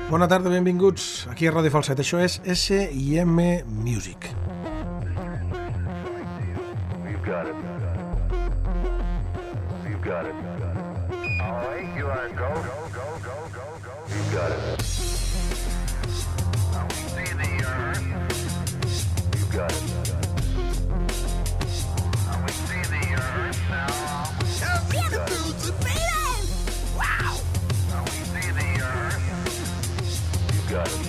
Bona tarda, benvinguts aquí a Ràdio Falset. Això és S&M Music. We've got it. We've got it. All right, you are go. We've got it. Now we see the earth. We've got it. Now we see the earth now. We've got it. Wow! Now we see the earth. We've got it.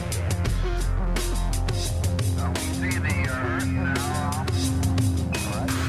Now we see the earth now. All right.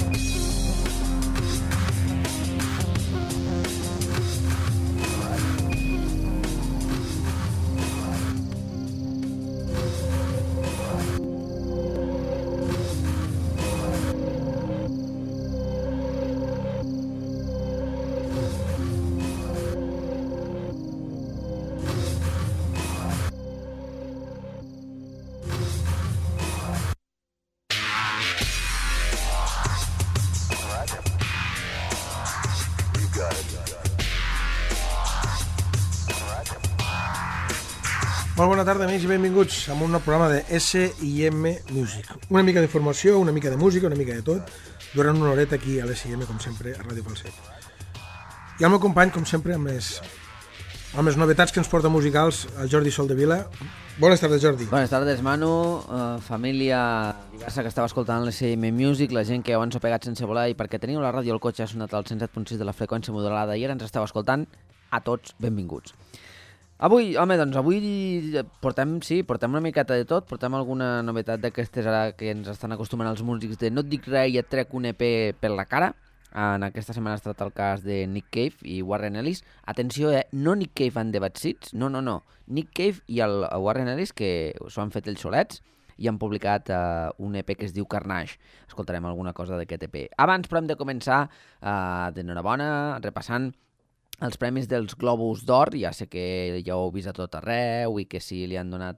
Molt bona tarda, amics, i benvinguts a un nou programa de S&M Music. Una mica d'informació, una mica de música, una mica de tot, durant una horeta aquí a l'S&M, com sempre, a Ràdio Falset. I el meu company, com sempre, amb les novetats que ens porta musicals, el Jordi Soldevila. Bones tardes, Jordi. Bones tardes, Manu, família diversa que estava escoltant l'S&M Music, la gent que ho ens ha pegat sense voler i perquè teniu la ràdio al cotxe ha sonat al 107.6 de la freqüència modulada i ara ens estava escoltant, a tots benvinguts. Avui portem una miqueta de tot, portem alguna novetat d'aquestes ara que ens estan acostumant els músics de No et dic res i et trec un EP per la cara. En aquesta setmana ha estat el cas de Nick Cave i Warren Ellis. Atenció, no Nick Cave and the Bad Seeds, no. Nick Cave i el Warren Ellis, que s'ho han fet ells solets i han publicat un EP que es diu Carnage. Escoltarem alguna cosa d'aquest EP. Abans, però, hem de començar d'enhorabona, repassant els premis dels Globus d'Or. Ja sé que ja ho heu vist a tot arreu i que si li han donat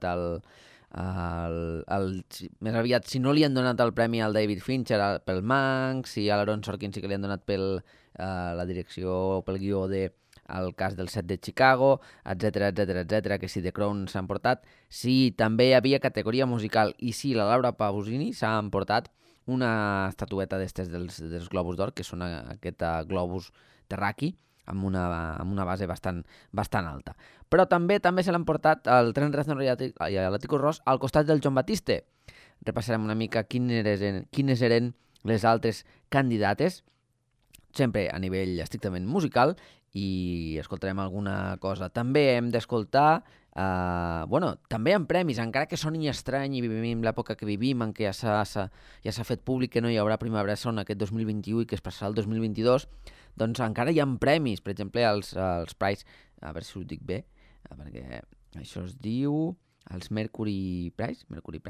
més aviat, si no li han donat el premi al David Fincher pel Mank, si a l'Aaron Sorkin sí que li han donat per la direcció, pel guió de el cas del set de Chicago, etc, que si The Crown s'han portat, si també hi havia categoria musical i si la Laura Pausini s'ha emportat una estatueta d'estes dels Globus d'Or, que són aquest globus terraqui, amb una base bastant alta. Però també se l'han portat el Trent Reznor i l'Atticus Ross al costat del Jon Batiste. Repassarem una mica quines eren les altres candidates, sempre a nivell estrictament musical, i escoltarem alguna cosa. També hem d'escoltar, també en premis, encara que soni estrany i vivim l'època que vivim, en què ja s'ha fet públic que no hi haurà Primavera Sound aquest 2021 i que es passarà el 2022, doncs encara hi ha premis, per exemple, els Prize, a veure si ho dic bé, perquè això es diu els Mercury Prize,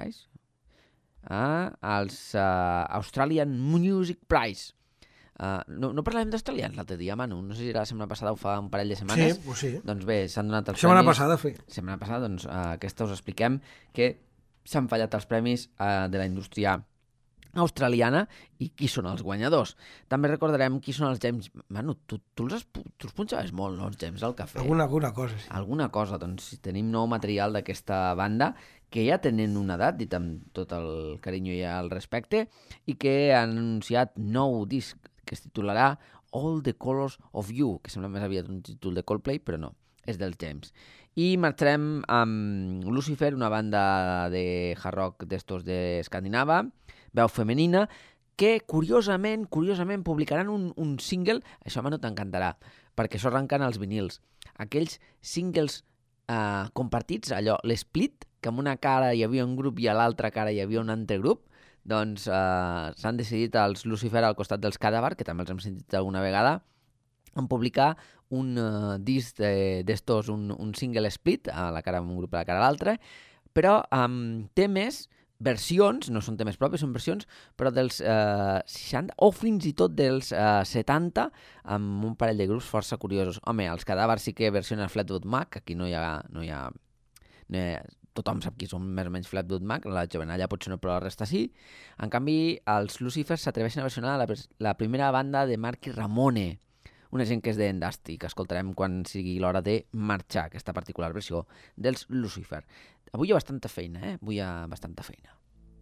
els Australian Music Prize. No parlàvem d'australians l'altre dia, Manu? No sé si la setmana passada o fa un parell de setmanes. Sí. Doncs bé, s'han donat els Setmana premis. Setmana passada, doncs aquesta us expliquem que s'han fallat els premis de la indústria australiana i qui són els guanyadors. També recordarem qui són els James. Manu, tu els punxaves molt, no, els James, al cafè? Alguna cosa, sí. Alguna cosa, doncs tenim nou material d'aquesta banda que ja tenen una edat, dit amb tot el carinyo i el respecte, i que han anunciat nou disc que es titularà All the Colors of You, que sembla més aviat un títol de Coldplay, però no, és dels James. I marxarem amb Lucifer, una banda de hard rock d'estos d'Escandinava, veu femenina, que curiosament publicaran un single, això a mi no t'encantarà, perquè això arrenquen els vinils. Aquells singles compartits, allò, l'split, que en una cara hi havia un grup i a l'altra cara hi havia un altre grup, doncs s'han decidit els Lucifer al costat dels Cadaver, que també els hem sentit alguna vegada, en publicar un disc d'estos, un single split, a la cara un grup i a la cara a l'altre, però amb temes, versions, no són temes propis, són versions, però dels 60 o fins i tot dels 70, amb un parell de grups força curiosos. Home, els Cadaver sí que versionen Fleetwood Mac, aquí no hi ha tothom sap qui són més o menys Fleetwood Mac, la jovenalla potser no, però la resta sí. En canvi, els Lucifers s'atreveixen a versionar la primera banda de Marky Ramone, una gent que és d'en Dusty, que escoltarem quan sigui l'hora de marxar, aquesta particular versió dels Lucifer. Avui hi ha bastanta feina, Avui hi ha bastanta feina.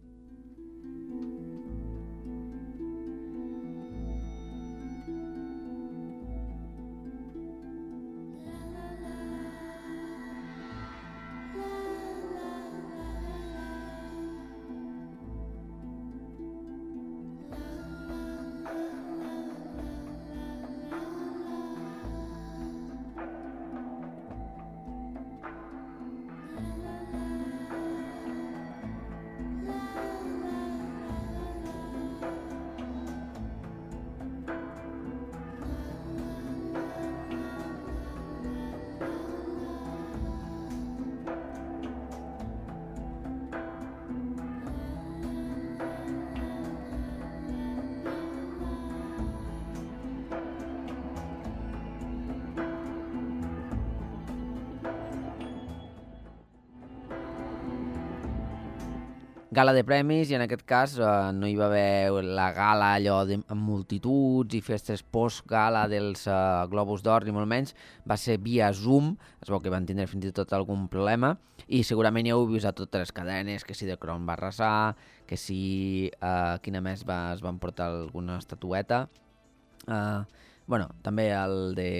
Gala de premis, i en aquest cas no hi va haver la gala allò amb multituds i festes post-gala dels Globus d'Or, ni molt menys. Va ser via Zoom, es veu que van tindre fins i tot algun problema, i segurament ja heu vist a totes les cadenes, que si The Crown va arrasar, que si quina més es van portar alguna estatueta. També el de...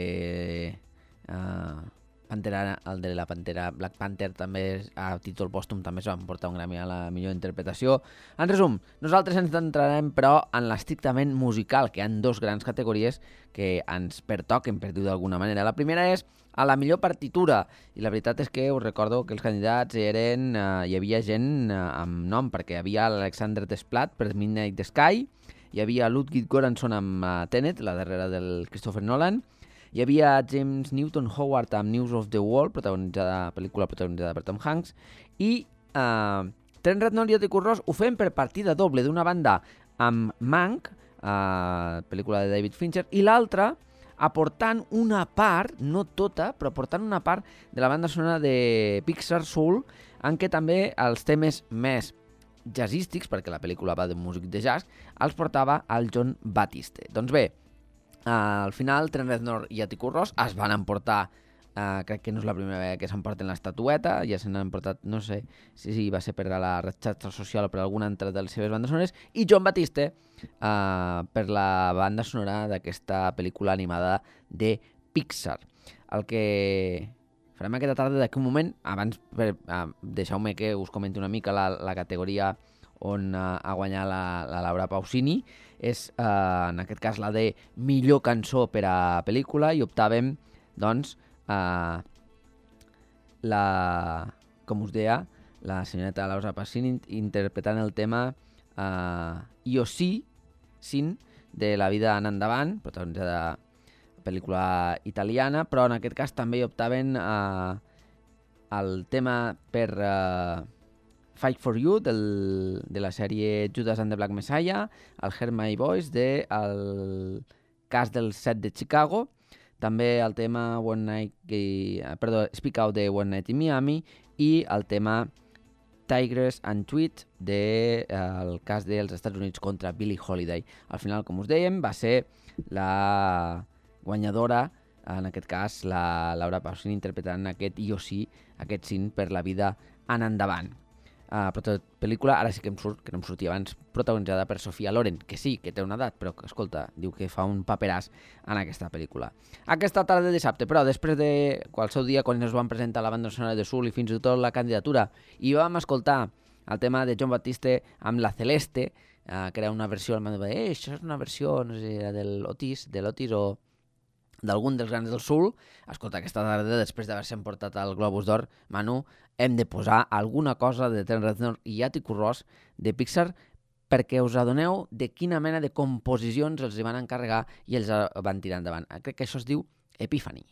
Pantera, el de la Pantera, Black Panther també a títol pòstum també es van portar un Grammy a la millor interpretació. En resum, nosaltres ens centrarem però en l'estrictament musical, que hi ha dues grans categories que ens pertoquen, per dir-ho d'alguna manera. La primera és a la millor partitura, i la veritat és que us recordo que els candidats eren... hi havia gent amb nom, perquè hi havia l'Alexander Desplat per Midnight Sky, hi havia Ludwig Göransson amb Tenet, la darrera del Christopher Nolan, hi havia James Newton Howard amb News of the World, pel·lícula protagonitzada per Tom Hanks, i Trent Reznor i Atticus Ross ho feien per partida doble, d'una banda amb Mank, pel·lícula de David Fincher, i l'altra aportant una part, no tota, però aportant una part de la banda sonora de Pixar Soul, en què també els temes més jazzístics, perquè la pel·lícula va de músic de jazz, els portava el Jon Batiste. Doncs bé, al final, Trent Reznor i Atticus Ross es van emportar, crec que no és la primera vegada que s'emporten l'estatueta, ja se n'han emportat, no sé si va ser per a la xarxa social o per alguna altra de les seves bandes sonores, i Jon Batiste per la banda sonora d'aquesta pel·lícula animada de Pixar. El que farem aquesta tarda d'aquí un moment, abans deixeu-me que us comenti una mica la categoria on ha guanyat la Laura Pausini, és en aquest cas la de millor cançó per a pel·lícula, i optàvem doncs com us deia, la senyoreta Laura Pausini interpretant el tema Io sì, Sin, de La vida anant endavant, protagonitzada pel·lícula italiana, però en aquest cas també hi optaven el tema per Fight for You, de la sèrie Judas and the Black Messiah, el Hear My Voice, el cas del set de Chicago, també el tema Speak Out de One Night in Miami, i el tema Tigress and Tweet del cas dels Estats Units contra Billie Holiday. Al final, com us dèiem, va ser la guanyadora, en aquest cas la Laura Pausini, interpretant aquest Io sí, aquest Sin per la vida en endavant. Pel·lícula, ara sí que em surt, que no em sortia abans, protagonitzada per Sofia Loren, que sí, que té una edat, però que, escolta, diu que fa un paperàs en aquesta pel·lícula. Aquesta tarda de dissabte, però després de qualsevol dia, quan ens van presentar la banda sonora de Soul i fins i tot la candidatura, i vam escoltar el tema de Jon Batiste amb La Celeste, que era una versió, el Manu va dir, això és una versió, no sé, de l'Otis o d'algun dels grans del Soul. Escolta, aquesta tarda, després d'haver-se emportat el Globus d'Or, Manu, hem de posar alguna cosa de Trent Reznor i Atticus Ross de Pixar perquè us adoneu de quina mena de composicions els van encarregar i els van tirar endavant. Crec que això es diu Epiphany.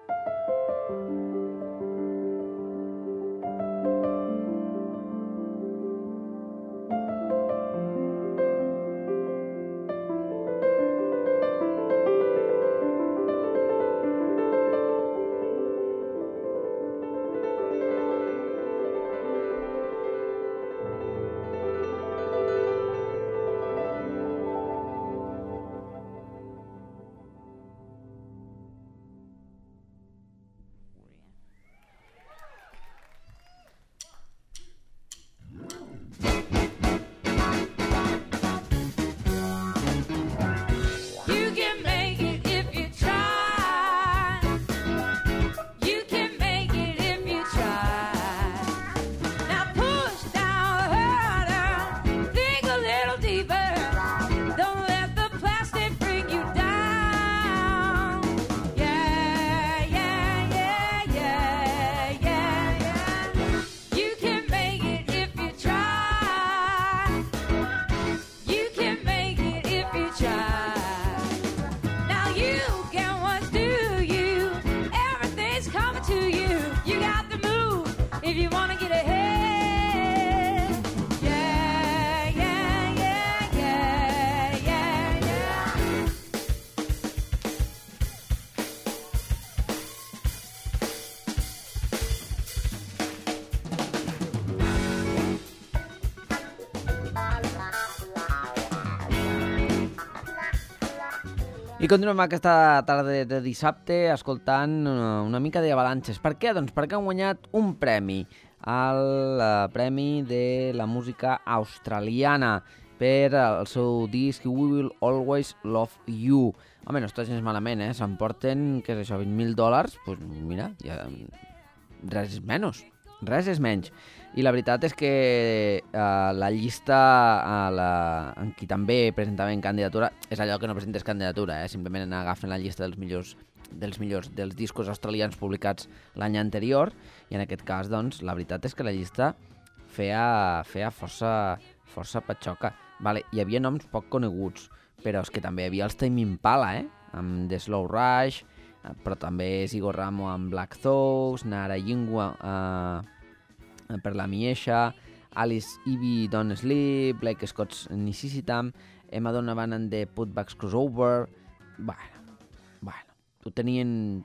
I continuem aquesta tarda de dissabte escoltant una mica d'Avalanches. Per què? Doncs perquè han guanyat un premi, el Premi de la Música Australiana, per el seu disc We Will Always Love You. Home, no està gens malament, S'emporten, què és això, $20,000? Doncs pues mira, ja, res és menys. I la veritat és que la llista en qui també presentaven candidatura és allò que no presentes candidatura, simplement agafen la llista dels discos australians publicats l'any anterior, i en aquest cas, doncs, la veritat és que la llista feia força patxoca. Vale, hi havia noms poc coneguts, però és que també hi havia els Tame Impala, amb The Slow Rush, però també Zigo Ramo amb Black Thoughts, Nara Yingwa per la Miesha, Alice Ivy Don't Sleep, Blake Scott's Necessitam, Emma Donovan and the Putbacks Crossover. Bueno, ho tenien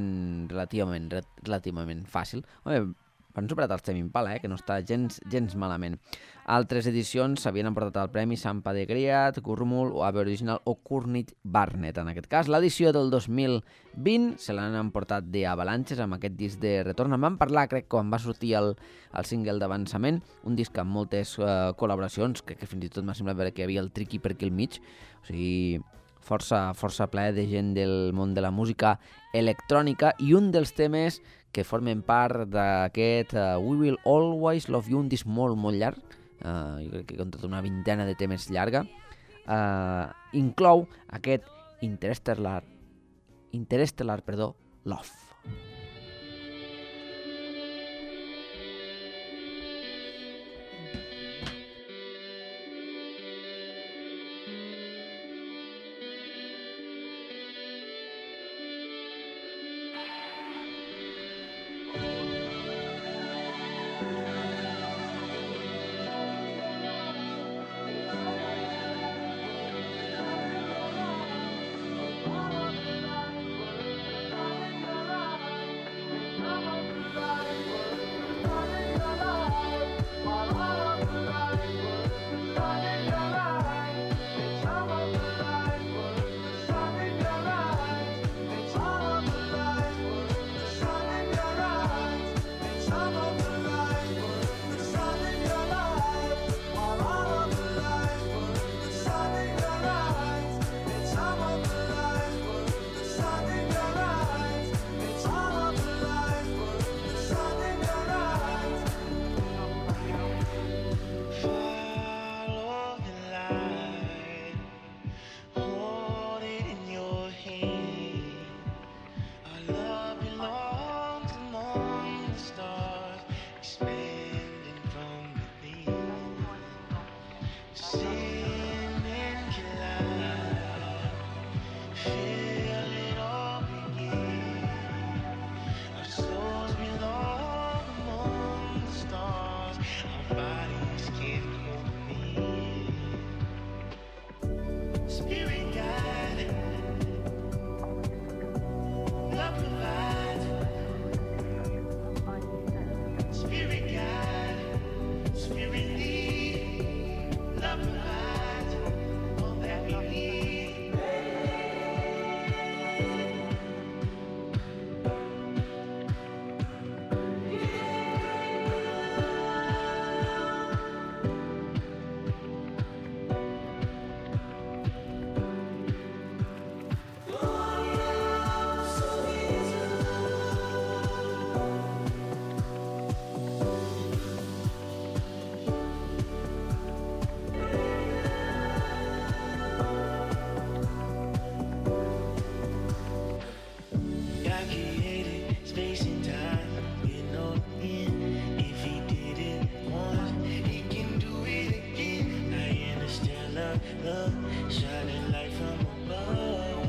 relativament fàcil. Home, han superat els Tame Impala, que no està gens malament. Altres edicions s'havien emportat el premi Sampa de Griat, Gurrumul, o Ave Original o Courtney Barnett. En aquest cas, l'edició del 2020 se l'han emportat de Avalanches amb aquest disc de retorn. En vam parlar, crec, quan va sortir el single d'avançament, un disc amb moltes col·laboracions, que fins i tot m'ha semblat veure que hi havia el Tricky per aquí al mig, o sigui, força ple de gent del món de la música electrònica, i un dels temes que formen part d'aquest We Will Always Love You, un disc molt llarg, jo crec que com tota una vintena de temes llarga, inclou aquest Interstellar, Love. Spirit guide, love provides. Spirit guide, spirit lead, love provides all that we need. God created space and time with no end. If he did it once, he can do it again. I understand love, shining light from above.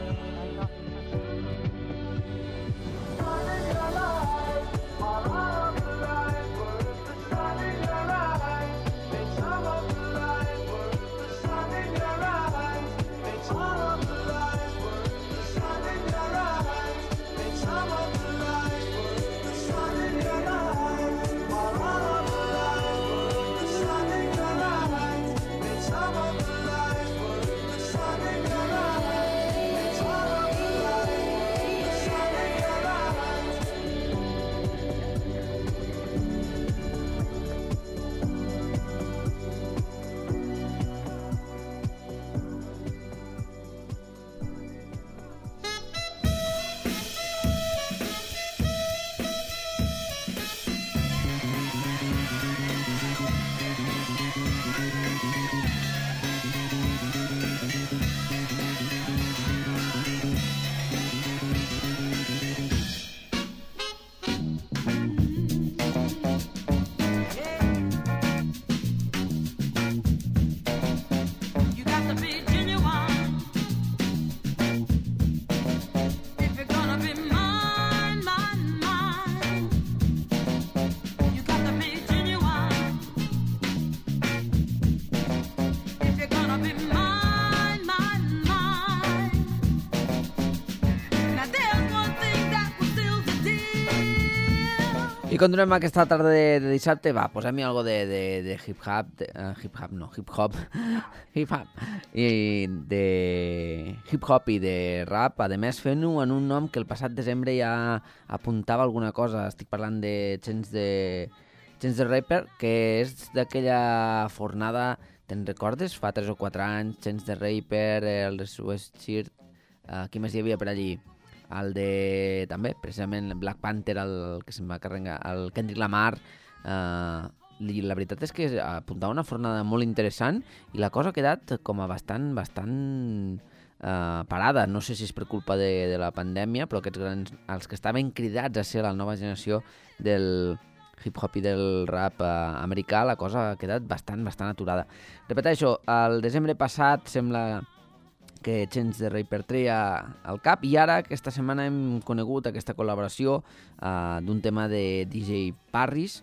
You got to be genuine if you're gonna be mine. You got to be genuine if you're gonna be mine. Now there's one thing that will seal the deal. I continuem aquesta tarda de dissabte. Va, posem-hi algo de hip-hop, hip-hop, i de hip-hop i de rap, a més fent-ho en un nom que el passat desembre ja apuntava alguna cosa. Estic parlant de Chance the Rapper, que és d'aquella fornada, te'n recordes? Fa 3 o 4 anys, Chance the Rapper, el Sweatshirt, qui més hi havia per allí? El de, també, precisament, Black Panther, el que se'n va carregar, el Kendrick Lamar. I la veritat és que apuntava una fornada molt interessant i la cosa ha quedat com a bastant parada. No sé si és per culpa de la pandèmia, però aquests grans, els que estaven cridats a ser la nova generació del hip-hop i del rap americà, la cosa ha quedat bastant aturada. Repeteixo, el desembre passat sembla que Chance the Rapper treia al cap, i ara aquesta setmana hem conegut aquesta col·laboració d'un tema de DJ Farris,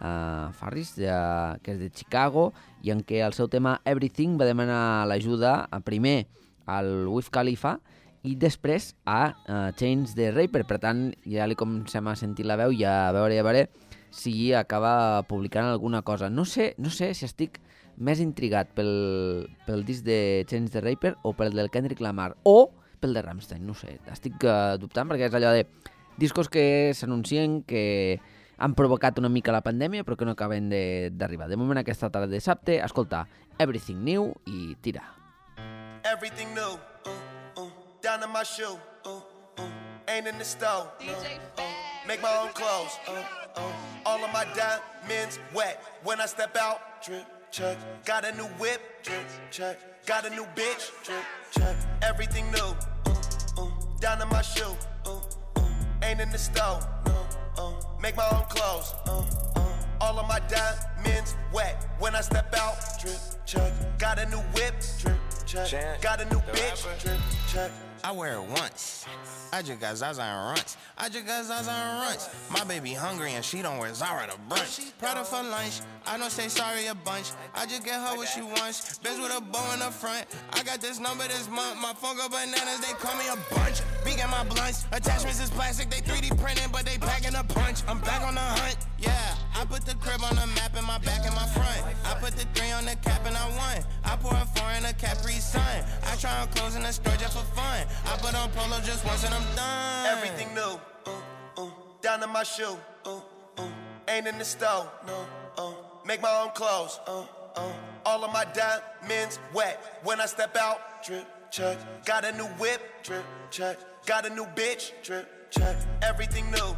que és de Chicago, i en què el seu tema Everything va demanar l'ajuda primer al Wiz Khalifa i després a Chance the Rapper. Per tant, ja li comencem a sentir la veu i a veure si acaba publicant alguna cosa. No sé si estic més intrigat pel disc de Chance the Rapper o pel del Kendrick Lamar o pel de Rammstein, no sé, estic dubtant perquè és allò de discos que s'anuncien que han provocat una mica la pandèmia però que no acaben d'arribar. De moment aquesta tarda de dissabte, escolta Everything New i tira. Everything new, down in my shoe, ain't in the store, make my own clothes, all of my diamonds wet, when I step out, drip, check, got a new whip, drip, check, got a new bitch, drip, check, everything new, down in my shoe, ain't in the store, make my own clothes, all of my diamonds wet, when I step out, drip, check, got a new whip, drip, check. Got a new bitch, drip, check. I wear it once. I just got Zaza and Runts. My baby hungry and she don't wear Zara to brunch. Prada for lunch. I don't say sorry a bunch. I just get her what she wants. Bitch with a bow in the front. I got this number this month. My phone go bananas. They call me a bunch. Big at my blunts. Attachments is plastic. They 3D printing, but they packing a punch. I'm back on the hunt. Yeah, I put the crib on the map in my back and my front. I put the 3 on the cap and I won. I pour a 4 in a Capri Sun. I try on clothes in the store just for fun. I put on polo just once and I'm done. Everything new, down to my shoe, ain't in the store, make my own clothes, all of my diamonds wet. When I step out, drip, check. Got a new whip, drip, check. Got a new bitch, drip, check. Everything new,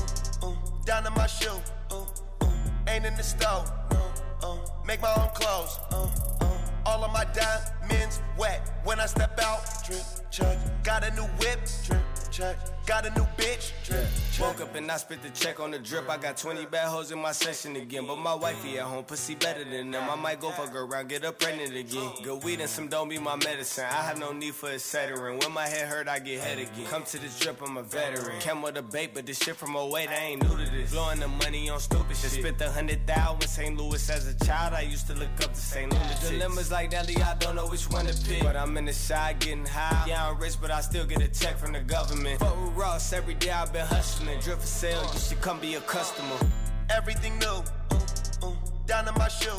down to my shoe, ain't in the store, make my own clothes, all of my diamonds wet. When I step out, drip, check. Got a new whip, drip, check. Got a new bitch, drip, check. Woke up and I spit the check on the drip. I got 20 bad hoes in my session again, but my wifey at home, pussy better than them. I might go fuck around, get her pregnant again. Good weed and some don't be my medicine. I have no need for a Cetera. When my head hurt, I get head again. Come to this drip, I'm a veteran. Came with a bait, but this shit from 08, I ain't new to this. Blowing the money on stupid shit. Spent 100,000 in St. Louis as a child. I used to look up to St. Louis. Dilemmas like Nelly, I don't know which one to pick. But I'm in the side getting high. Yeah, I'm rich, but I still get a check from the government. Fuck with Ross, every day I've been hustling. Drip for sale, you should come be a customer. Everything new, down to my shoe,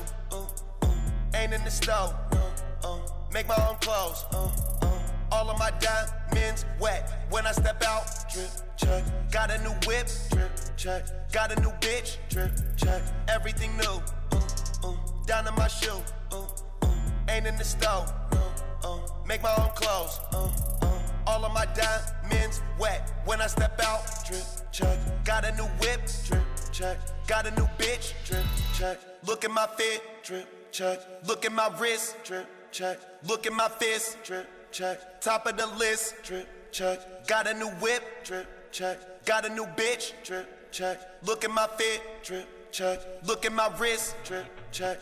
ain't in the store, make my own clothes, all of my diamonds wet. When I step out, drip, check. Got a new whip, drip, check. Got a new bitch, drip, check. Everything new, down to my shoe, ain't in the store, make my own clothes, all of my diamonds wet. When I step out, drip, check. Got a new whip, drip, check. Got a new bitch, drip, check. Look at my fit, drip, check. Look at my wrist, drip, check. Look at my fist, drip, check. Top of the list, drip, check. Got a new whip, drip, check. Got a new bitch, drip, check. Look at my fit, drip, check. Look at my wrist, drip, check.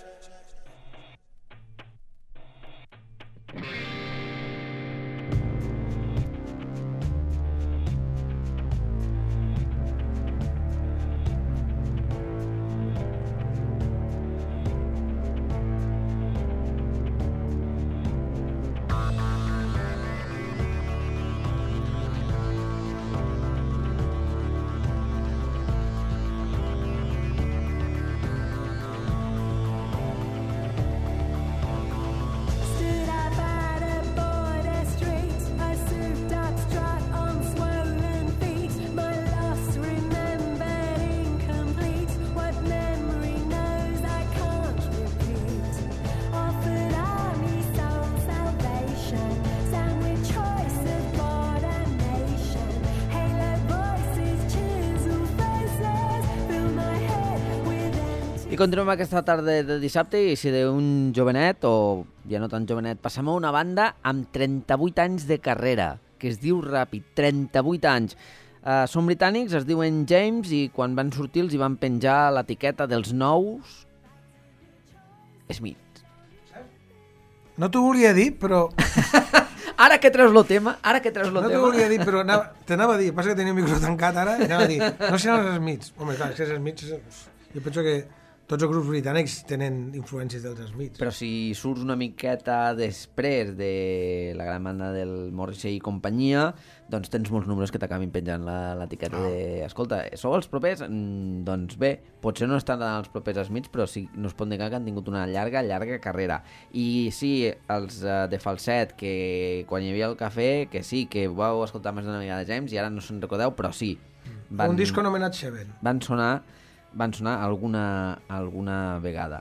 I continuem aquesta tarda de dissabte i si d'un jovenet, o ja no tan jovenet, passem a una banda amb 38 anys de carrera, que es diu ràpid, 38 anys. Són britànics, es diuen James, i quan van sortir els hi van penjar l'etiqueta dels nous Smiths. No t'ho volia dir, però... Ara que treus el tema, No t'ho volia dir, però t'anava a dir, passa que tenia un micro tancat ara, i anava a dir, no seran els Smiths. Home, clar, és que els Smiths... Jo penso que tots els grups britànics tenen influències dels Smiths. Però si surts una miqueta després de la gran banda del Morrissey i companyia, doncs tens molts números que t'acabin penjant l'etiqueta de... Escolta, sou els propers? Doncs bé, potser no estan els propers Smiths, però sí, no es pot negar que han tingut una llarga carrera. I sí, els de Falset, que quan hi havia el cafè, que sí, que vau escoltar més d'una vegada de James, i ara no se'n recordeu, però sí. Un disc anomenat Seven. Van sonar alguna vegada.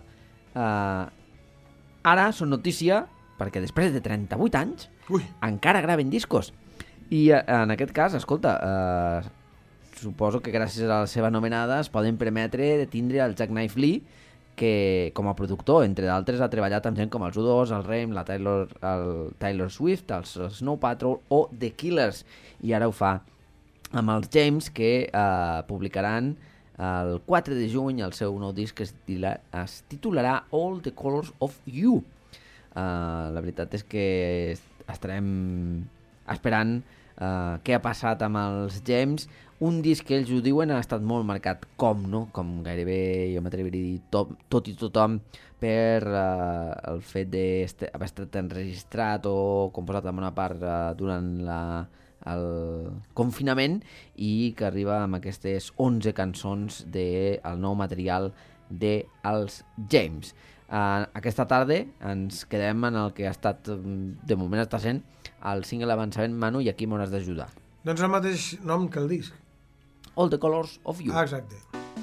Ara són notícia perquè després de 38 anys encara graven discos. I en aquest cas, escolta, suposo que gràcies a la seva anomenada es poden permetre de tindre el Jack Knife Lee, que com a productor, entre d'altres, ha treballat amb gent com els U2, el Rem, el Taylor Swift, els Snow Patrol o The Killers. I ara ho fa amb els James, que publicaran el 4 de juny el seu nou disc que es titularà All the Colors of You. La veritat és que estarem esperant què ha passat amb els Gems. Un disc que ells ho diuen ha estat molt marcat, com gairebé jo m'atreviria a dir tot i tothom, per el fet d'haver estat enregistrat o composat en una part durant el confinament, i que arriba amb aquestes 11 cançons del nou material dels James. Aquesta tarda ens quedem en el que ha estat, de moment està sent, el single d'avançament. Manu, i aquí m'hauràs d'ajudar. Doncs el mateix nom que el disc. All the Colors of You. Exacte.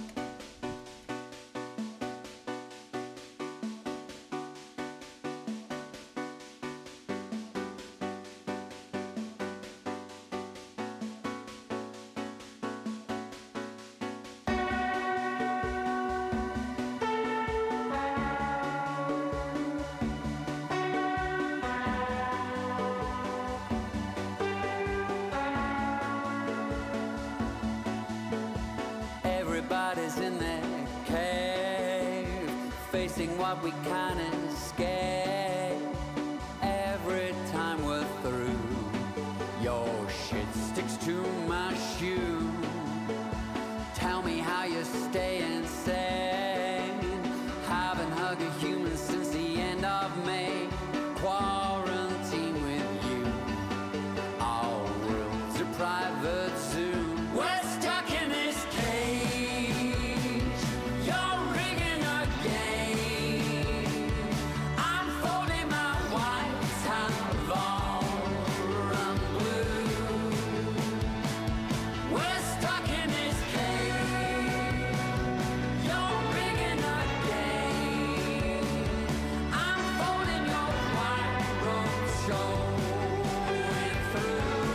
Everybody's in their cave, facing what we can't escape. Every time we're through, your shit sticks to my shoe. Tell me how you're staying sane. Haven't hugged a human since the end of May. Quarantine with you. Our world's a private zoo. We're stuck in this cage. You're rigging a game. I'm folding my white hand on blue. We're stuck in this cage. You're rigging a game. I'm folding your white robe showing through.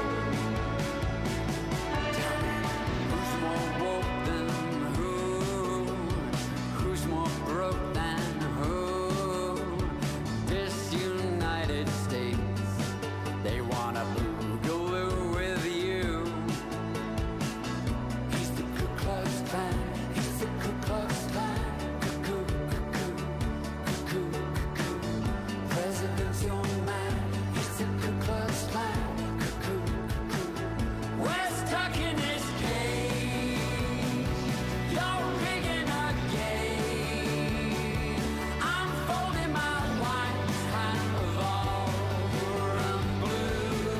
Tell me, who's more woke than who? Who's more broke than who? This United States, they wanna boogaloo with you. He's the Ku Klux Klan. He's the Ku Klux Klan. Cuckoo, cuckoo, cuckoo, cuckoo. President's your man. He's the Ku Klux Klan. Cuckoo, cuckoo. We're stuck in this cage. You're rigging a game. I'm folding my white hand over blue.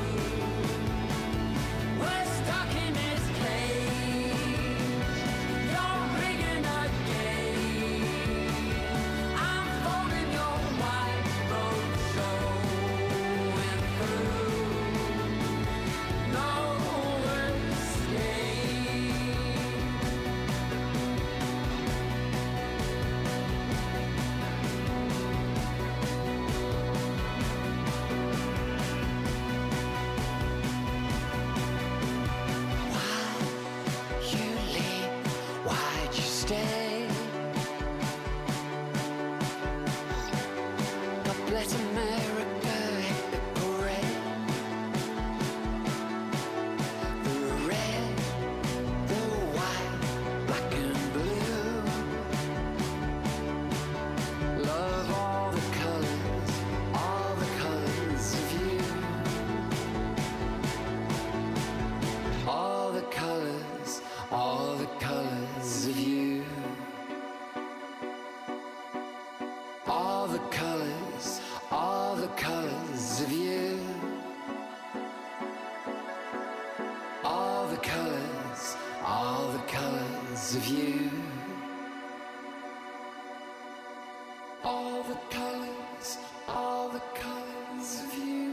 We're stuck in this cage. You're rigging a game. I'm folding your white robe showing through. No escape. Why'd you leave? Why'd you stay? God bless America, hit the parade. The red, the white, black and blue. Love all the colors of you. All the colors of you. All the colors of you. All the colors of you. All the colors of you.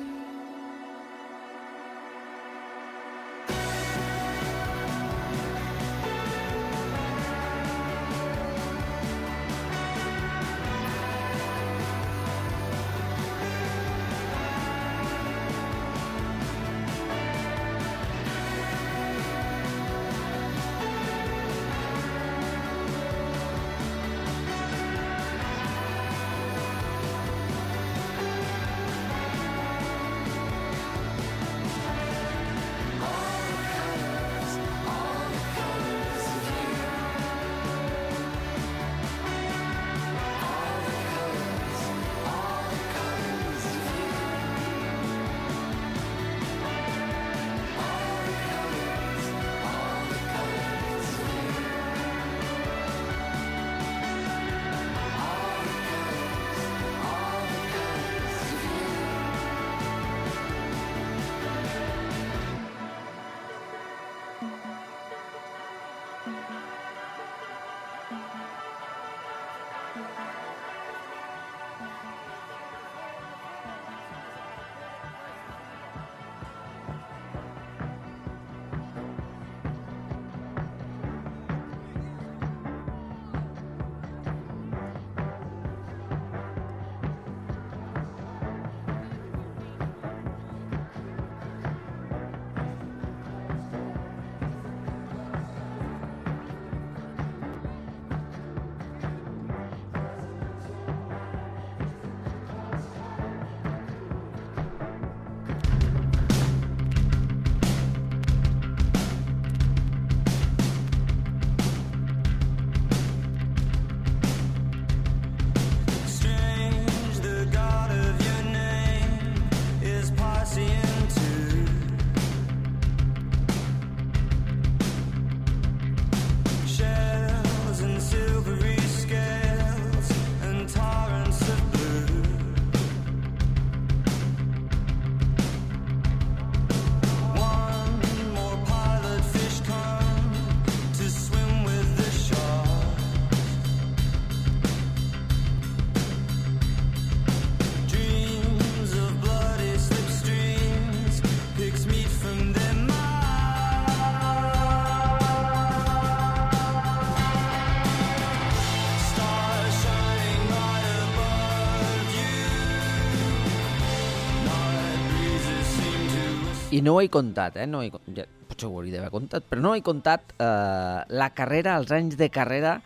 I no ho he comptat, no he, ja, potser ho hauria d'haver comptat, però no he comptat la carrera, els anys de carrera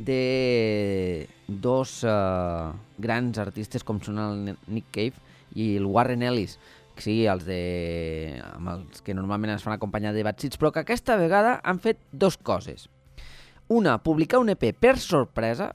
de dos grans artistes com són el Nick Cave i el Warren Ellis, que sí, amb els que normalment ens fan acompanyar de Bad Seeds, però que aquesta vegada han fet dos coses. Una, publicar un EP per sorpresa.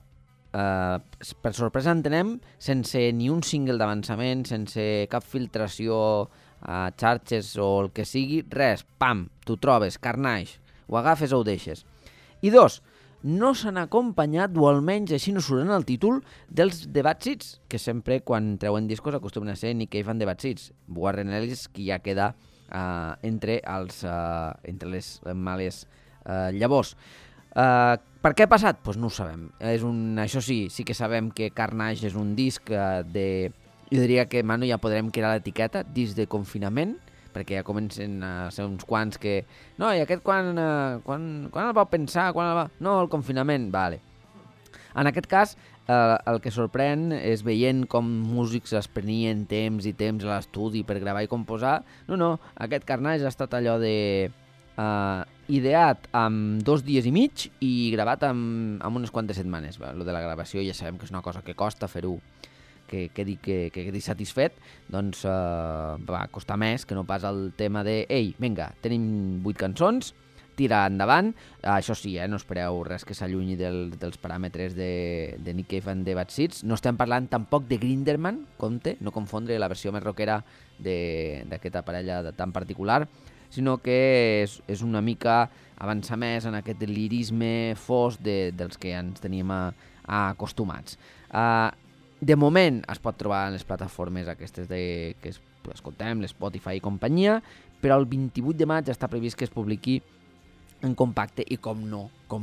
Per sorpresa entenem sense ni un single d'avançament, sense cap filtració a xarxes o el que sigui, res, pam, t'ho trobes, Carnage, ho agafes o ho deixes. I dos, no s'han acompanyat, o almenys així no surt en el títol, dels The Bad Seeds, que sempre quan treuen discos acostumen a ser Nick Cave and The Bad Seeds. Warren Ellis, qui ja queda entre les males llavors. Per què ha passat? Doncs no ho sabem. Això sí que sabem que Carnage és un disc jo diria que, Manu, ja podrem crear l'etiqueta, disc de confinament, perquè ja comencen a ser uns quants que... No, i aquest quan el vau pensar? No, el confinament, vale. En aquest cas, el que sorprèn és veient com músics es prenien temps i temps a l'estudi per gravar i composar. No, aquest Carnage ha estat allò de... ideat amb 2 dies i mig i gravat amb unes quantes setmanes. Lo de la gravació ja sabem que és una cosa que costa fer-ho, que quedi satisfet, doncs va costar més que no pas el tema de ei, vinga, tenim 8 cançons, tira endavant. Això sí, no espereu res que s'allunyi dels paràmetres de Nick Cave and The Bad Seeds. No estem parlant tampoc de Grinderman, compte, no confondre la versió més rockera d'aquesta parella tan particular, sinó que és una mica avançar més en aquest lirisme fosc dels que ens teníem acostumats. De moment es pot trobar en les plataformes aquestes que escoltem, l'Spotify i companyia, però el 28 de maig està previst que es publiqui en compacte i, com no,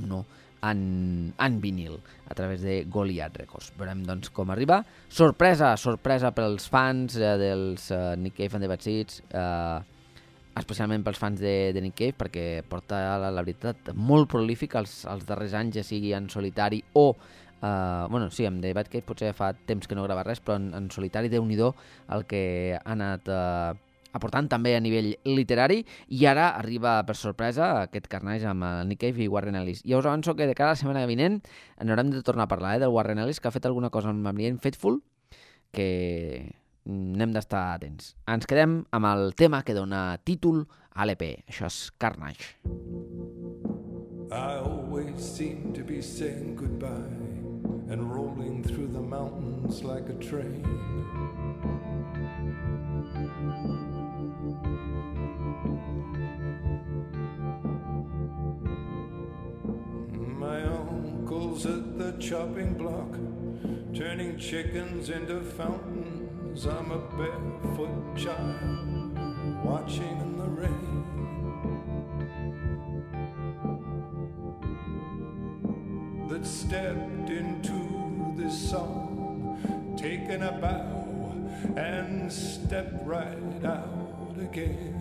en vinil, a través de Goliath Records. Veurem, doncs, com arriba. Sorpresa pels fans dels Nick Cave and The Bad Seeds, especialment pels fans de Nick Cave, perquè porta, la veritat, molt prolífic els darrers anys, ja sigui en solitari o... sí, amb The Bad Cave potser fa temps que no grava res, però en solitari, Déu-n'hi-do el que ha anat aportant també a nivell literari, i ara arriba per sorpresa aquest Carnage amb el Nick Cave i Warren Ellis. Ja us avanço que de cara a la setmana vinent n'haurem de tornar a parlar, del Warren Ellis, que ha fet alguna cosa amb l'ambient Faithful, que n'hem d'estar atents. Ens quedem amb el tema que dona títol a l'EP. Això és Carnage. I always seem to be saying goodbye and rolling through the mountains like a train. My uncle's at the chopping block, turning chickens into fountains. I'm a barefoot child watching in the rain. That stepped into this song, taken a bow and stepped right out again.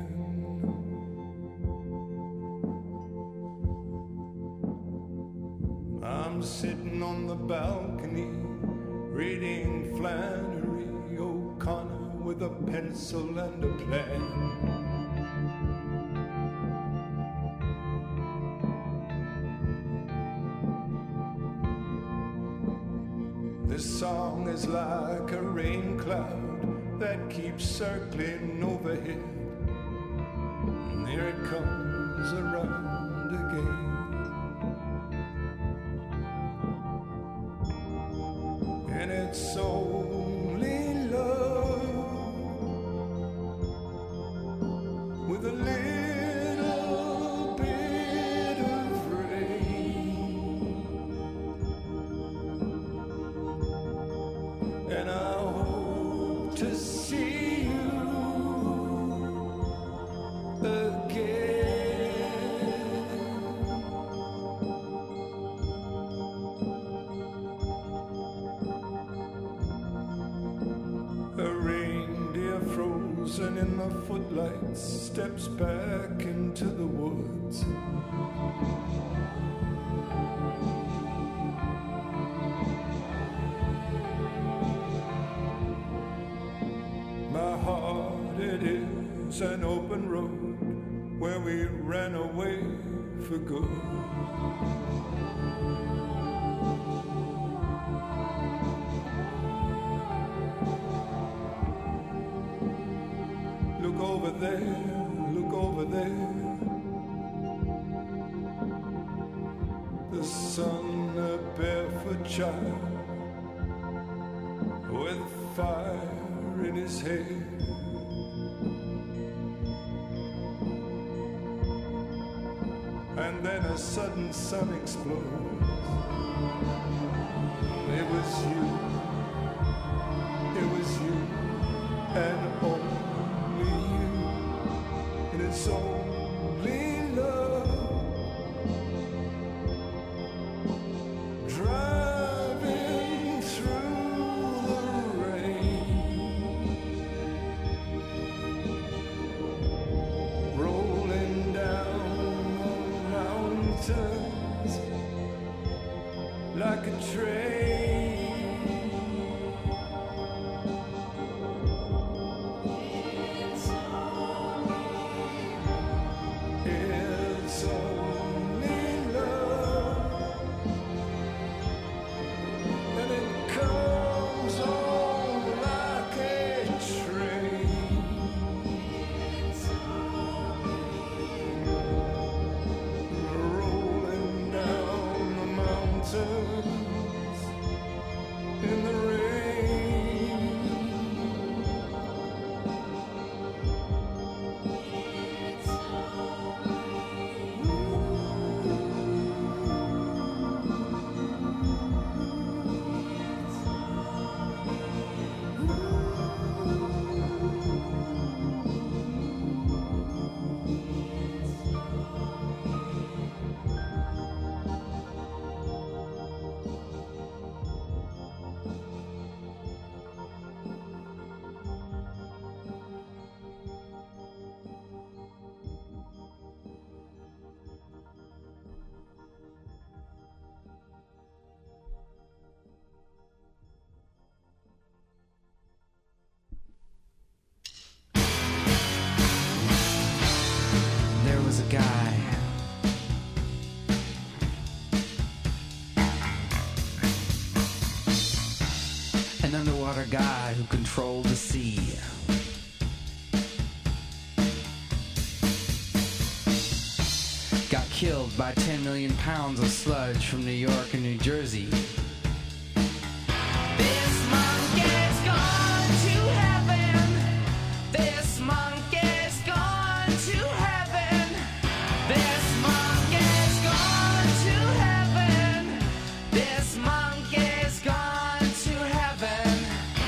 I'm sitting on the balcony reading Flannery O'Connor with a pencil and a plan. This song is like a rain cloud that keeps circling overhead. And there it comes around again. And it's only love with a little bit of rain. And I hope to see you again. A reindeer frozen in the footlights steps back into the woods. My heart, it is there's an open road where we ran away for good. Look over there, look over there. The son, a barefoot child with fire in his hair. And then a sudden sun explodes. It was you, and only you, and it's only love. Driving through the rain, rolling down mountains like a train. It's only love, and it comes on like a train. Rolling down the mountains in the rain. There was a guy, an underwater guy who controlled the sea. Got killed by 10 million pounds of sludge from New York and New Jersey. This monkey's gone to heaven. This monkey's gone to heaven. This monkey's gone to heaven. This monkey's gone to heaven.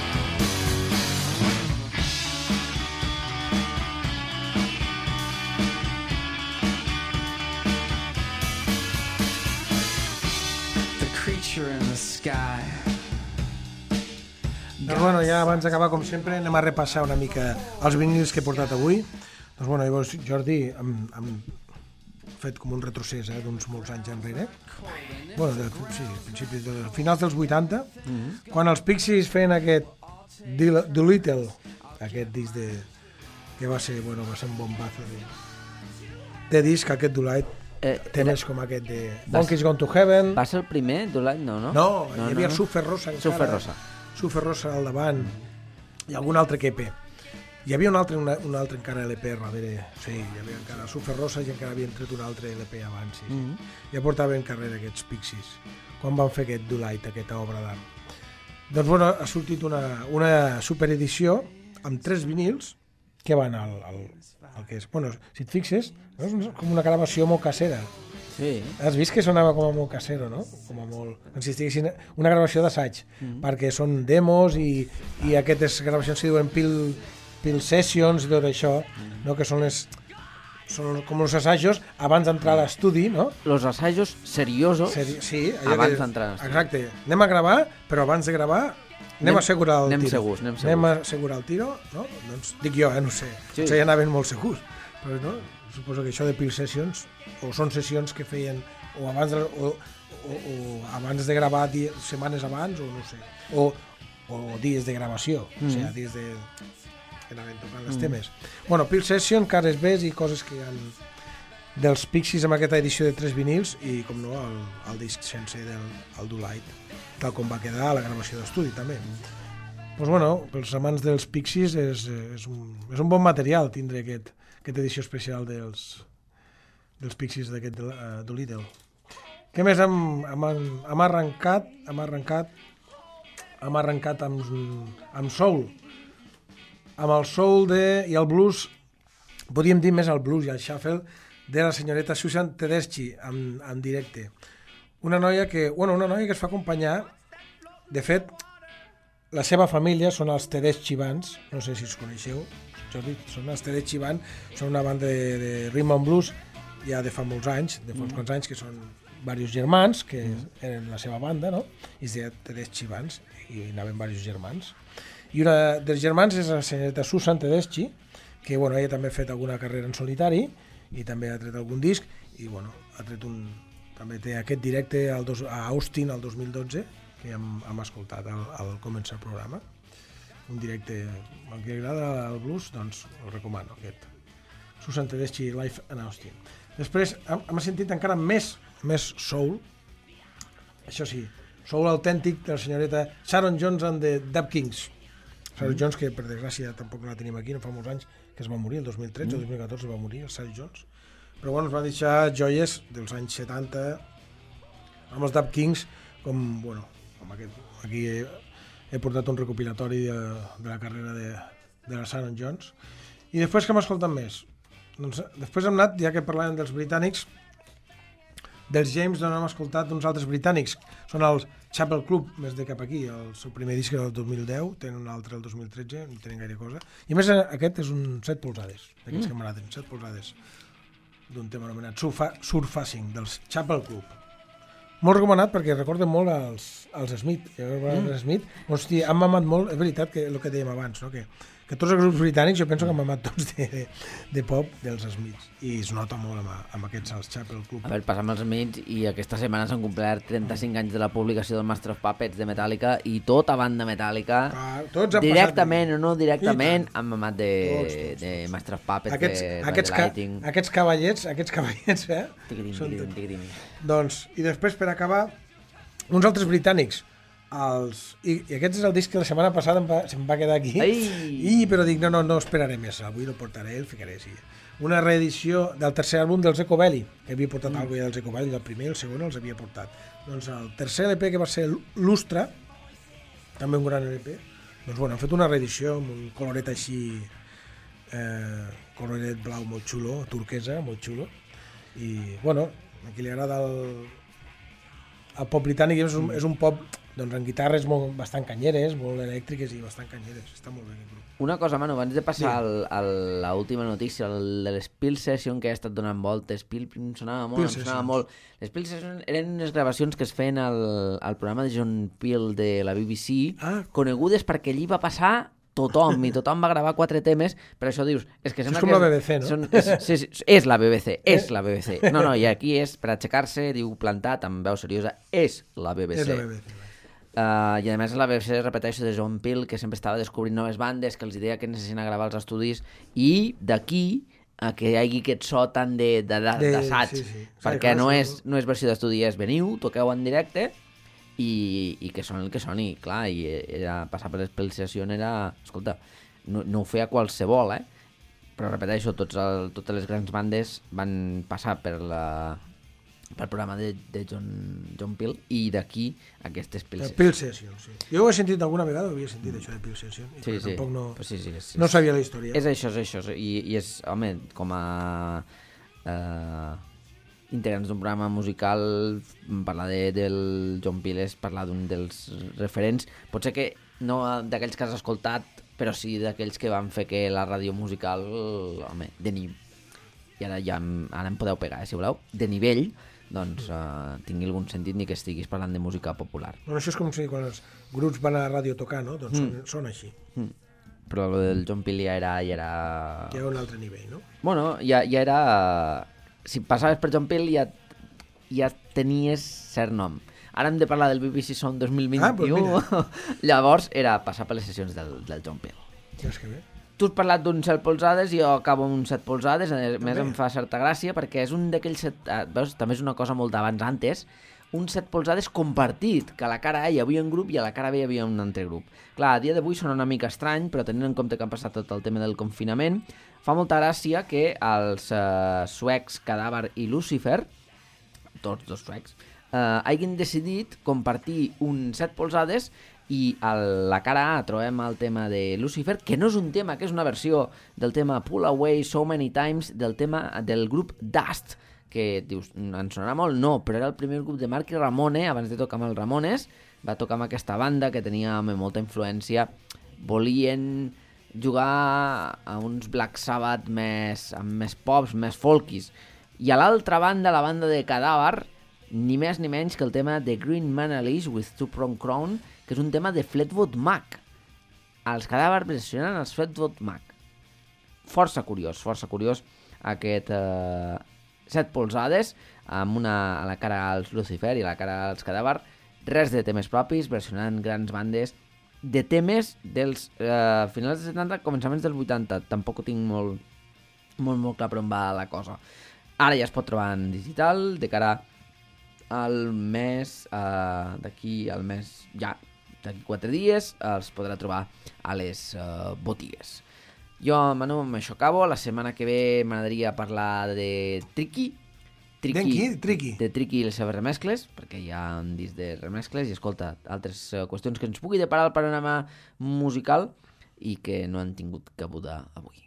The creature in the sky. Doncs bueno, ja abans d'acabar, com sempre, anem a repassar una mica els vinils que he portat avui. Doncs bueno, llavors, Jordi, hem fet com un retrocés d'uns molts anys enrere. Bueno, principis de finals dels 80, quan els Pixies feien aquest Doolittle, aquest disc que va ser un bombazo de disc, aquest Doolittle. Temes com aquest de Monkey's Gone to Heaven. Va ser el primer, Doolittle? No, No, hi havia Surfer Rosa encara. Surfer Rosa. Surfer Rosa al davant i algun altre que EP. Hi havia un altre encara LP darrere. Sí, hi havia encara Surfer Rosa i encara havien tret un altre LP abans. Sí. Ja portaven carrera aquests Pixies quan van fer aquest Doolittle, aquesta obra d'art. Doncs bueno, ha sortit una superedició amb 3 vinils que van al que és. Bueno, si et fixes, no? És com una gravació molt casera. Sí. Has vist que sonava com a molt casero, no? Com a molt... Com si estiguessin una gravació d'assaig, perquè són demos i aquestes gravacions s'hi diuen pill sessions i tot això, no? Que són com els assajos abans d'entrar a l'estudi, no? Los assajos seriosos Sí, abans d'entrar a l'estudi. Exacte. Anem a gravar, però abans de gravar anem a assegurar el tiro. Anem a assegurar el tiro, no? Doncs dic jo, no sé. Sí. Potser ja anaven molt segurs. Però no, suposo que això de pill sessions, o són sessions que feien o abans de gravar setmanes abans, o no sé, o dies de gravació, o sigui, dies de... que anaven tocant els temes. Bueno, Peel Session, cares Bs i coses que hi ha dels Pixies amb aquesta edició de 3 vinils i, com no, el disc sencer del Do Light, tal com va quedar a la gravació d'estudi, també. Doncs, bueno, pels amants dels Pixies és un bon material tindre aquesta edició especial dels Pixies d'aquest Doolittle. Què més hem arrencat? Hem arrencat amb soul. Amb el soul i el blues, podríem dir més el blues i el shuffle, de la senyoreta Susan Tedeschi en directe. Una noia que es fa acompanyar, de fet, la seva família són els Tedeschi Bands, no sé si els coneixeu, Jordi, són els Tedeschi Band, són una banda de rhythm and blues ja de fa molts anys, de fa uns quants anys, que són diversos germans, que eren la seva banda, no? I es deia Tedeschi Bands, i anaven diversos germans. I una dels germans és la senyoreta Susan Tedeschi, que bueno, ella també ha fet alguna carrera en solitari, i també ha tret algun disc, i bueno, també té aquest directe a Austin el 2012, que hem escoltat al començar el programa. Un directe, el que agrada el blues, doncs el recomano, aquest Susan Tedeschi Live in Austin. Després hem sentit encara més soul, això sí, soul autèntic de la senyoreta Sharon Jones and the Dub Kings. Sharon Jones, que per desgràcia tampoc la tenim aquí, no fa molts anys que es va morir, el 2013 o 2014 va morir, el Sharon Jones. Però bueno, ens va deixar joies dels anys 70 amb els Dub Kings, com, bueno, aquí he portat un recopilatori de la carrera de la Sharon Jones. I després que hem escoltat més? Doncs després hem anat, ja que parlàvem dels britànics, dels James, doncs hem escoltat uns altres britànics. Són els Chapel Club, més de cap aquí. El seu primer disc era el 2010, tenen un altre el 2013, no tenen gaire cosa. I a més aquest és un 7 polzades, d'aquests que m'agraden, 7 polzades, d'un tema anomenat Surfacing, dels Chapel Club. Molt recomanat perquè recorden molt als Smith. Hòstia, han mamat molt, és veritat que el que dèiem abans, no? que tots els grups britànics jo penso que han mamat tots de pop dels Smiths, i es nota molt amb aquests, els Chapel Club. A veure, passam els Smiths i aquesta setmana s'han complert 35 anys de la publicació del Master of Puppets de Metallica, i tota banda Metallica, directament o no directament, han mamat de Master of Puppets, aquests cavallets, Doncs, i després, per acabar, uns altres britànics, i aquest és el disc que la setmana passada se'm va quedar aquí, però dic, no esperaré més, avui el portaré, el ficaré, sí. Una reedició del tercer àlbum dels Echo Belly, que havia portat alguna cosa dels Echo Belly, el primer i el segon els havia portat. Doncs el tercer LP, que va ser Lustra, també un gran LP, doncs bueno, han fet una reedició amb un coloret així, coloret blau molt xulo, turquesa, molt xulo, i bueno, a qui li agrada el pop britànic és un pop, doncs en guitarres bastant canyeres, molt elèctriques i bastant canyeres, està molt bé aquest grup. Una cosa, Manu, abans de passar a l'última notícia, de les Peel Session, que ha estat donant voltes, em sonava molt. Les Peel Session eren unes gravacions que es feien al programa de John Peel de la BBC, conegudes perquè allí va passar tothom, i tothom va gravar 4 temes, per això dius... És com la BBC, no? És la BBC, és la BBC. No, i aquí és, per aixecar-se, diu plantat, amb veu seriosa, és la BBC. És la BBC. I a més la BBC, repeteixo, de John Peel, que sempre estava descobrint noves bandes, que els deia que necessiten gravar els estudis, i d'aquí a que hi hagi aquest so tan d'assaig, perquè no és versió d'estudi, és veniu, toqueu en directe, i que són el que són, i clar, i passar per les Session era... Escolta, no ho feia qualsevol, però repeteixo, totes les grans bandes van passar pel programa de John Peel, i d'aquí aquestes Peel Session, sí. Jo ho he sentit alguna vegada, havia sentit això de Peel Session, i tampoc no sabia la història. És això, i és, home, com a integrants d'un programa musical, parlar del John Peel és parlar d'un dels referents, potser que no d'aquells que has escoltat, però sí d'aquells que van fer que la ràdio musical, home, i ara em podeu pegar, si voleu, de nivell, doncs tingui algun sentit, ni que estiguis parlant de música popular. Bueno, això és com si quan els grups van a la ràdio a tocar, no? Doncs són així. Però el del John Peel ja era... Ja era un altre nivell, no? Bueno, ja era... Si passaves per John Peel ja tenies cert nom. Ara hem de parlar del BBC Sound 2021. Llavors era passar per les sessions del John Peel. Ja és que bé. Tu has parlat d'un 7 polzades i jo acabo amb un 7 polzades, a més em fa certa gràcia perquè és un d'aquells 7... Veus, també és una cosa molt d'abans antes, un 7 polzades compartit, que a la cara A hi havia un grup i a la cara B hi havia un altre grup. Clar, a dia d'avui sona una mica estrany, però tenint en compte que han passat tot el tema del confinament, fa molta gràcia que els suecs Cadàver i Lucifer, tots dos suecs, hagin decidit compartir un 7 polzades i a la cara A trobem el tema de Lucifer, que no és un tema, que és una versió del tema Pull Away So Many Times del tema del grup Dust, que dius, en sonarà molt? No, però era el primer grup de Marky Ramone, abans de tocar amb els Ramones, va tocar amb aquesta banda que tenia molta influència, volien jugar a uns Black Sabbath amb més pops, més folkies. I a l'altra banda, la banda de Cadàver, ni més ni menys que el tema de Green Manalies with Two Prong Crown, que és un tema de Fleetwood Mac. Els Cadàver versionen els Fleetwood Mac. Força curiós aquest 7 polzades, amb una a la cara als Lucifer i a la cara als Cadàver, res de temes propis, versionant grans bandes de temes dels finals dels 70, començaments dels 80. Tampoc ho tinc molt clar per on va la cosa. Ara ja es pot trobar en digital, de cara al mes, d'aquí 4 dies, els podrà trobar a les botigues. Jo, Manu, amb això acabo. La setmana que ve m'agradaria parlar de Tricky. Tricky? De Tricky i les seves remescles, perquè hi ha un disc de remescles i, escolta, altres qüestions que ens pugui deparar el panorama musical i que no han tingut cabuda avui.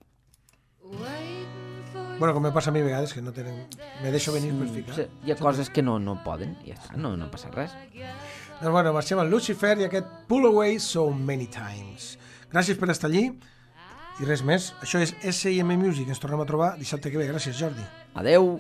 Bueno, com me passa a mi a vegades, que no tenen... Me deixo venir per ficar. Sí, hi ha coses que no poden, i ja està, no passa res. Doncs bueno, marxem al Lucifer i aquest Pull Away So Many Times. Gràcies per estar allí i res més. Això és S&M Music. Ens tornem a trobar dissabte que ve. Gràcies, Jordi. Adeu.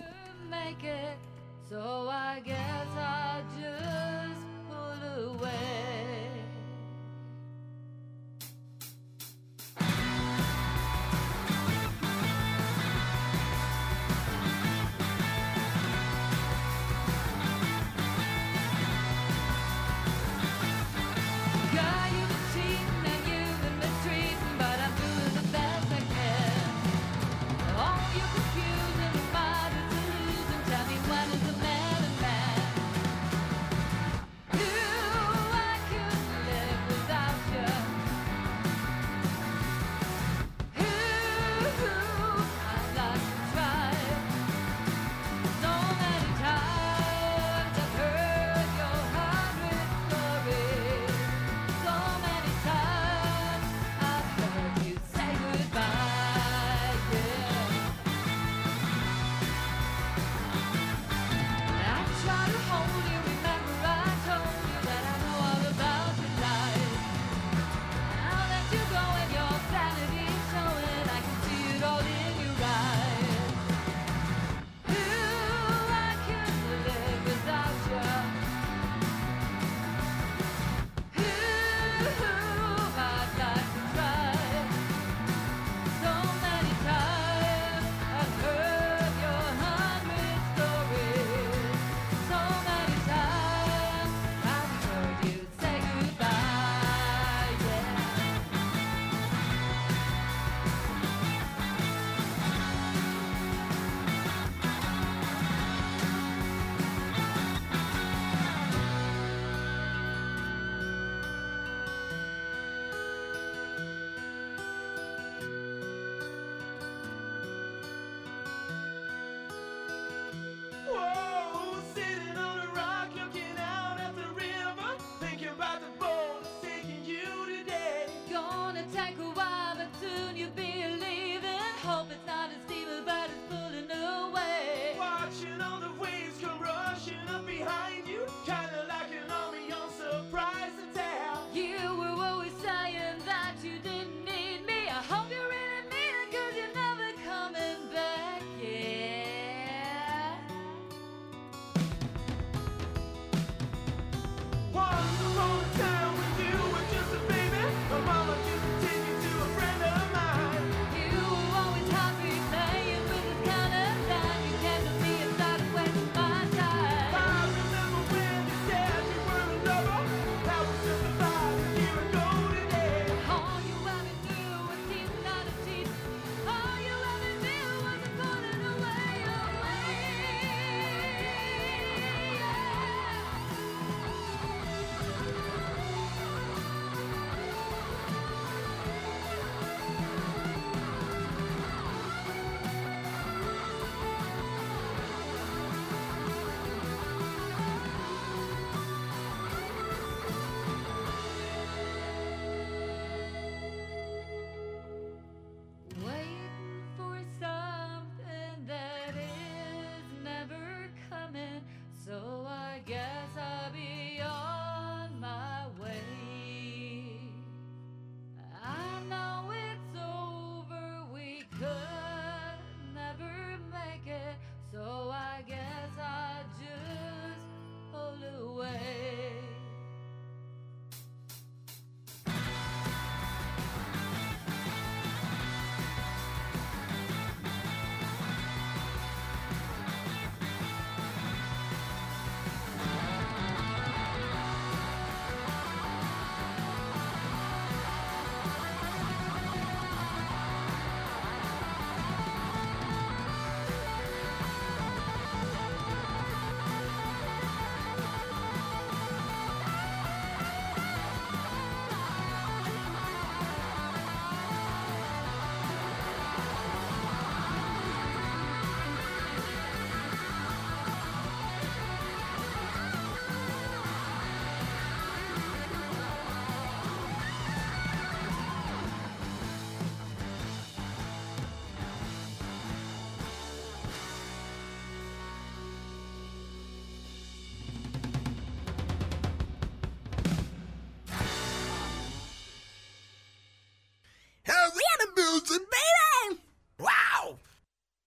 Take a while, but soon you'll be leaving. Hope it's not as deep.